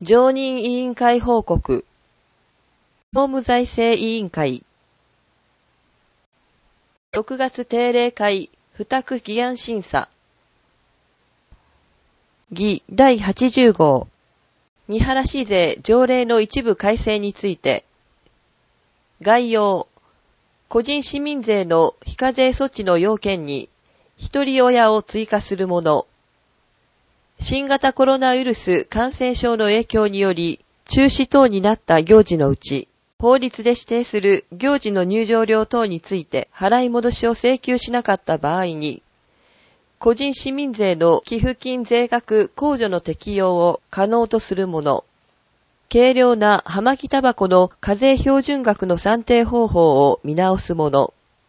常任委員会報告。総務財政委員会。6月定例会付託議案審査。議第80号。見晴市税条例の一部改正について。概要。個人市民税の非課税措置の要件に、一人親を追加するもの。新型コロナウイルス感染症の影響により、中止等になった行事のうち、法律で指定する行事の入場料等について払い戻しを請求しなかった場合に、個人市民税の寄付金税額控除の適用を可能とするもの。軽量な葉巻タバコの課税標準額の算定方法を見直すもの。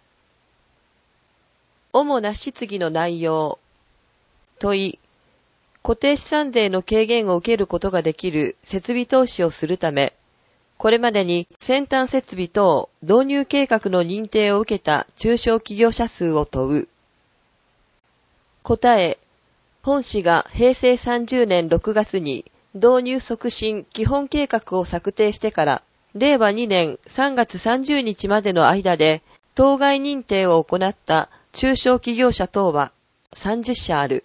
主な質疑の内容。問い。固定資産税の軽減を受けることができる設備投資をするため、これまでに先端設備等導入計画の認定を受けた中小企業者数を問う。答え。本市が平成30年6月に導入促進基本計画を策定してから、令和2年3月30日までの間で、当該認定を行った中小企業者等は30社ある。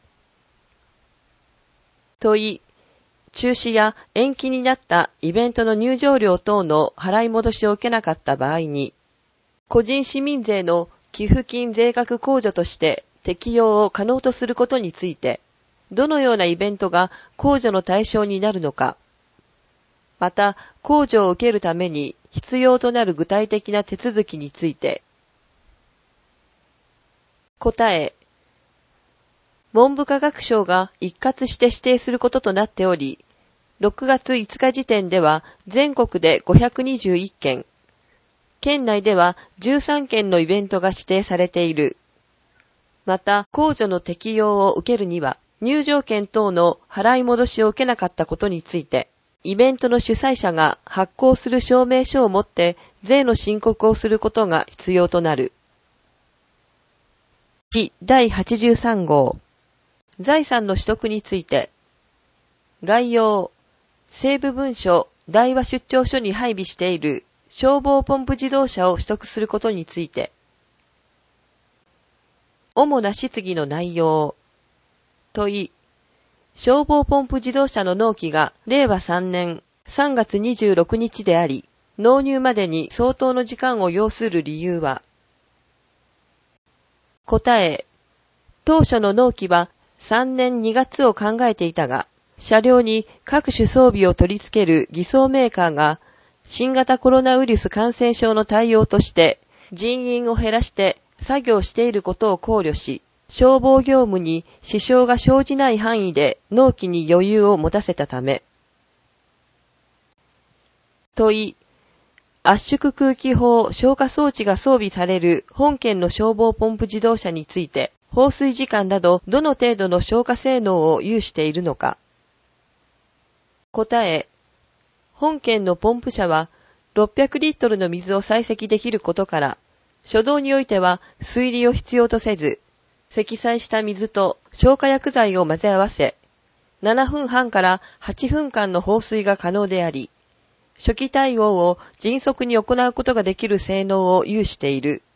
問い。中止や延期になったイベントの入場料等の払い戻しを受けなかった場合に、個人市民税の寄付金税額控除として適用を可能とすることについて、どのようなイベントが控除の対象になるのか、また控除を受けるために必要となる具体的な手続きについて。答え。文部科学省が一括して指定することとなっており、6月5日時点では全国で521件、県内では13件のイベントが指定されている。また、控除の適用を受けるには、入場券等の払い戻しを受けなかったことについて、イベントの主催者が発行する証明書を持って税の申告をすることが必要となる。議第83号。財産の取得について。概要。西部文書、大和出張所に配備している消防ポンプ自動車を取得することについて。主な質疑の内容。問い。消防ポンプ自動車の納期が令和3年3月26日であり、納入までに相当の時間を要する理由は。答え。当初の納期は3年2月を考えていたが、車両に各種装備を取り付ける偽装メーカーが新型コロナウイルス感染症の対応として人員を減らして作業していることを考慮し、消防業務に支障が生じない範囲で納期に余裕を持たせたため。問い。圧縮空気砲消火装置が装備される本県の消防ポンプ自動車について、放水時間などどの程度の消火性能を有しているのか。答え。本県のポンプ車は600リットルの水を採石できることから、初動においては水利を必要とせず、積載した水と消火薬剤を混ぜ合わせ、7分半から8分間の放水が可能であり、初期対応を迅速に行うことができる性能を有している。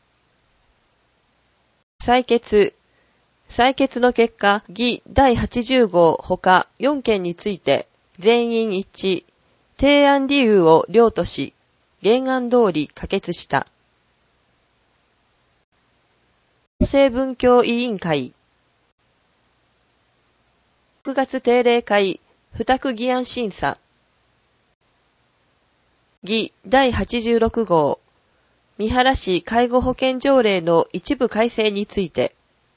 採決。採決の結果、議第80号ほか4件について、全員一致、提案理由を了とし、原案通り可決した。法制文教委員会。6月定例会付託議案審査。議第86号。見晴市介護保険条例の一部改正について。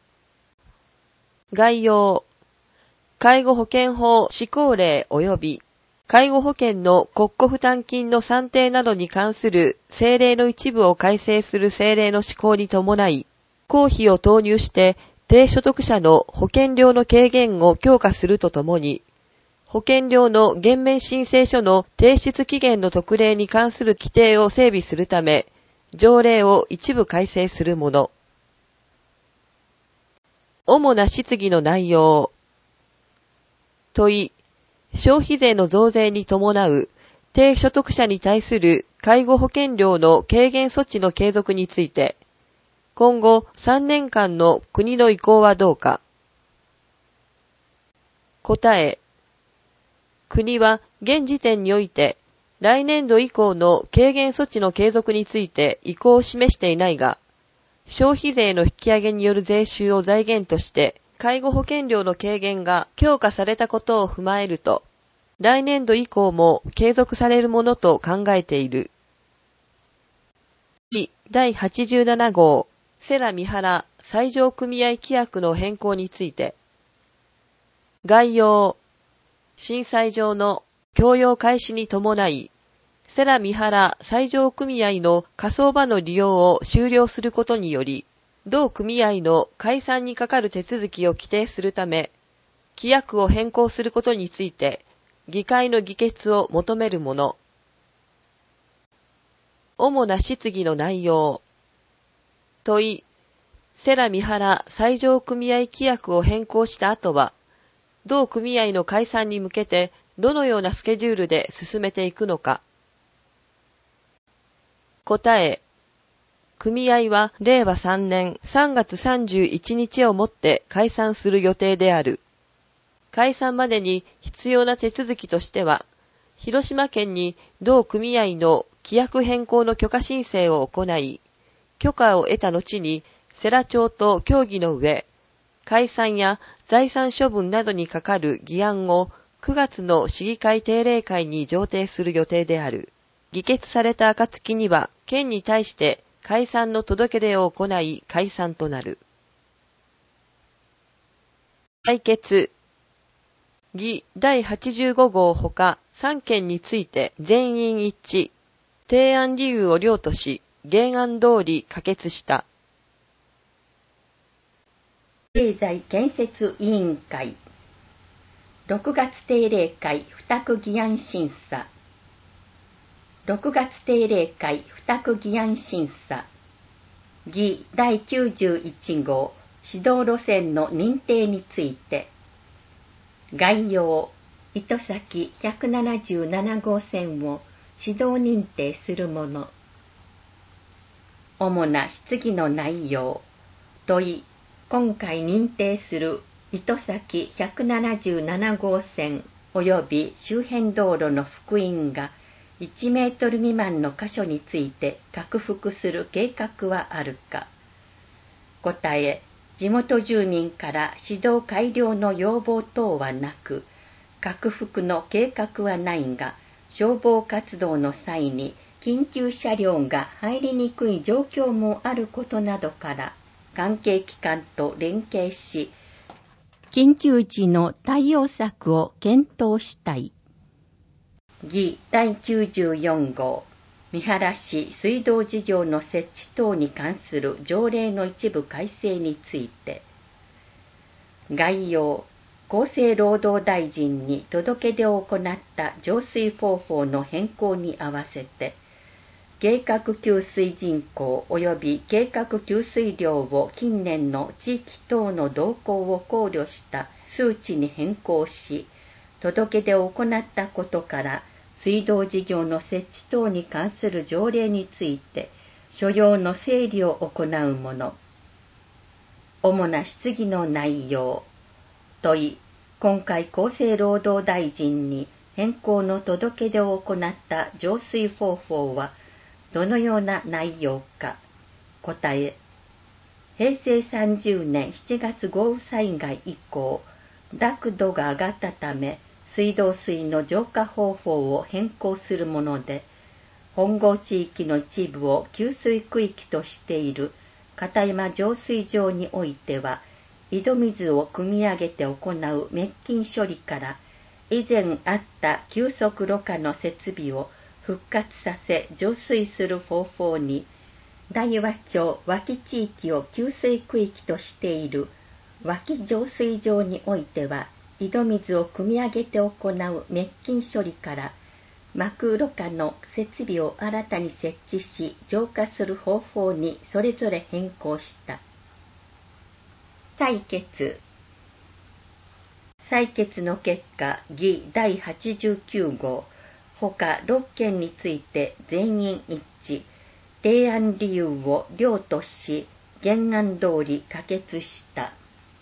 概要。介護保険法施行令及び介護保険の国庫負担金の算定などに関する政令の一部を改正する政令の施行に伴い、公費を投入して低所得者の保険料の軽減を強化するとともに、保険料の減免申請書の提出期限の特例に関する規定を整備するため、条例を一部改正するもの。主な質疑の内容。問い。 消費税の増税に伴う低所得者に対する介護保険料の軽減措置の継続について、今後3年間の国の意向はどうか。答え。国は現時点において来年度以降の軽減措置の継続について意向を示していないが、消費税の引き上げによる税収を財源として介護保険料の軽減が強化されたことを踏まえると、来年度以降も継続されるものと考えている。第87号世良三原最上組合規約の変更について、概要、震災上の供用開始に伴い、世良三原最上組合の火葬場の利用を終了することにより、同組合の解散にかかる手続きを規定するため、規約を変更することについて、議会の議決を求めるもの。主な質疑の内容。問い、世良三原最上組合規約を変更した後は、同組合の解散に向けてどのようなスケジュールで進めていくのか。答え。組合は令和3年3月31日をもって解散する予定である。解散までに必要な手続きとしては、広島県に同組合の規約変更の許可申請を行い、許可を得た後に世良町と協議の上、解散や財産処分などにかかる議案を9月の市議会定例会に上呈する予定である。議決された暁には、県に対して解散の届け出を行い解散となる。採決。議第85号ほか3件について全員一致。提案理由を了とし、原案通り可決した。 経済建設委員会6月定例会付託議案審査6月定例会付託議案審査議第91号指導路線の認定について概要糸先177号線を指導認定するもの主な質疑の内容問い今回認定する糸先177号線及び周辺道路の幅員が1メートル未満の箇所について拡幅する計画はあるか。答え、地元住民から指導改良の要望等はなく、拡幅の計画はないが、消防活動の際に緊急車両が入りにくい状況もあることなどから、関係機関と連携し、緊急時の対応策を検討したい。議第94号三原市水道事業の設置等に関する条例の一部改正について概要厚生労働大臣に届け出を行った浄水方法の変更に合わせて計画給水人口及び計画給水量を近年の地域等の動向を考慮した数値に変更し届け出を行ったことから水道事業の設置等に関する条例について所要の整理を行うもの。主な質疑の内容。問い、今回厚生労働大臣に変更の届け出を行った浄水方法はどのような内容か。答え、平成30年7月豪雨災害以降、濁度が上がったため、水道水の浄化方法を変更するもので、本郷地域の一部を給水区域としている片山浄水場においては、井戸水を汲み上げて行う滅菌処理から、以前あった急速ろ過の設備を復活させ浄水する方法に、大和町脇地域を給水区域としている脇浄水場においては、井戸水を汲み上げて行う滅菌処理から膜ろ過の設備を新たに設置し浄化する方法にそれぞれ変更した。採決。 採決の結果、議第89号、他6件について全員一致、提案理由を了とし、原案通り可決した。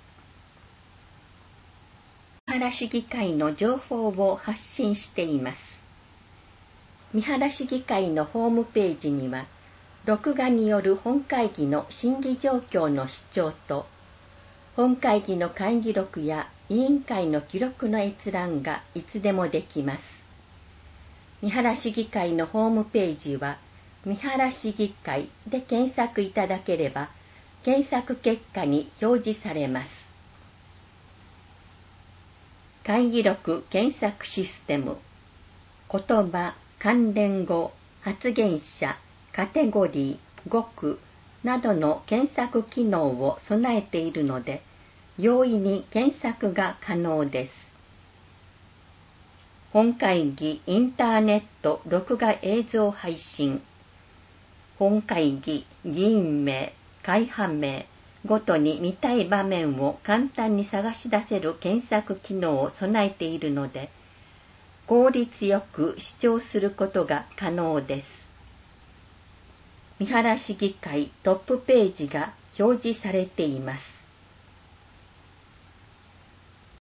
三原市議会の情報を発信しています。三原市議会のホームページには、録画による本会議の審議状況の視聴と、本会議の会議録や委員会の記録の閲覧がいつでもできます。三原市議会のホームページは、三原市議会で検索いただければ、検索結果に表示されます。会議録検索システム、言葉、関連語、発言者、カテゴリー、語句などの検索機能を備えているので、容易に検索が可能です。本会議インターネット録画映像配信、本会議、議員名、会派名ごとに見たい場面を簡単に探し出せる検索機能を備えているので、効率よく視聴することが可能です。三原市議会トップページが表示されています。